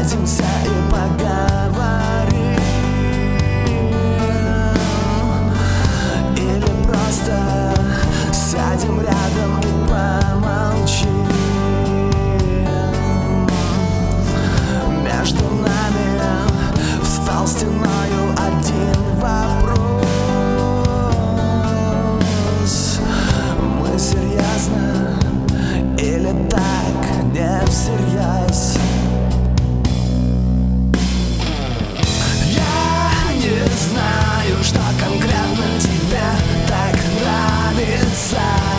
Встретимся и поговорим, или просто сядем рядом и помолчим. Между нами встал стеною один вопрос: мы серьезно или так не всерьез? Я не знаю, что конкретно тебе так нравится,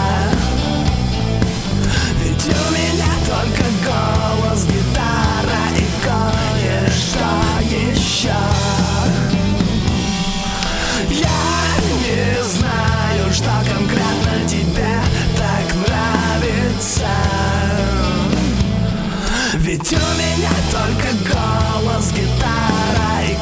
ведь у меня только голос, гитара и кое-что еще. Я не знаю, что конкретно тебе так нравится, ведь у меня только голос, гитара и